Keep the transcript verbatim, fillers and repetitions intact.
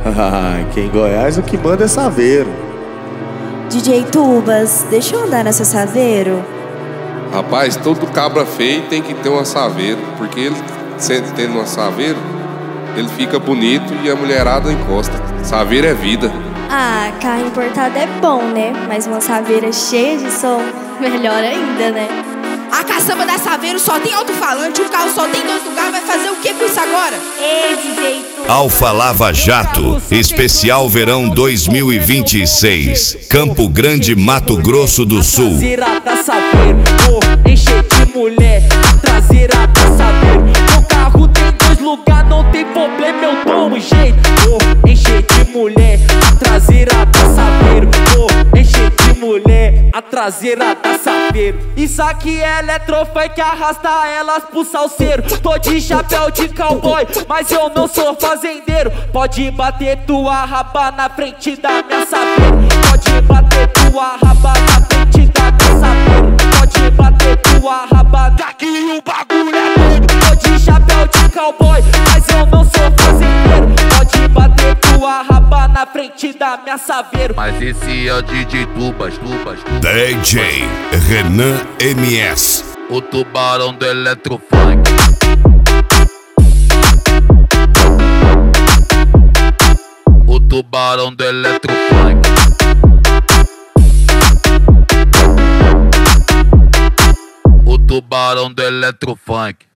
Aqui em Goiás o que manda é saveiro. D J Tubas, deixa eu andar nessa saveiro? Rapaz, todo cabra feio tem que ter uma saveiro, porque ele, sendo tendo uma saveiro, ele fica bonito e a mulherada encosta. Saveiro é vida. Ah, carro importado é bom, né? Mas uma saveira cheia de som, melhor ainda, né? A caçamba da Saveiro só tem alto-falante, o carro só tem dois lugares, vai fazer o que com isso agora? Ei, D J Tubas. Alfa Lava Jato, especial verão dois mil e vinte e seis, Campo Grande, Mato Grosso do Sul. Traseira da Saveiro, vou encher de mulher. Traseira da Saveiro, meu carro tem dois lugares, não tem problema, eu dou um jeito. Vou encher de mulher, a traseira da Saveiro. Vou encher de mulher, a traseira da Saveiro. Isso aqui é eletrofunk, arrasta elas pro salseiro. Tô de chapéu de cowboy, mas eu não sou fazendeiro. Pode bater tua raba na frente da minha Saveiro. Pode bater tua raba na frente da minha Saveiro. Pode bater tua raba, daqui o bagulho é doido. Tô de chapéu de cowboy, mas eu não sou fazendeiro. Pode bater tua raba na frente da minha Saveiro. Mas esse é o D J Tubas, Tubas, Tubas. D J Renan M S, O tubarão do eletrofunk. O tubarão do eletrofunk. O tubarão do eletrofunk.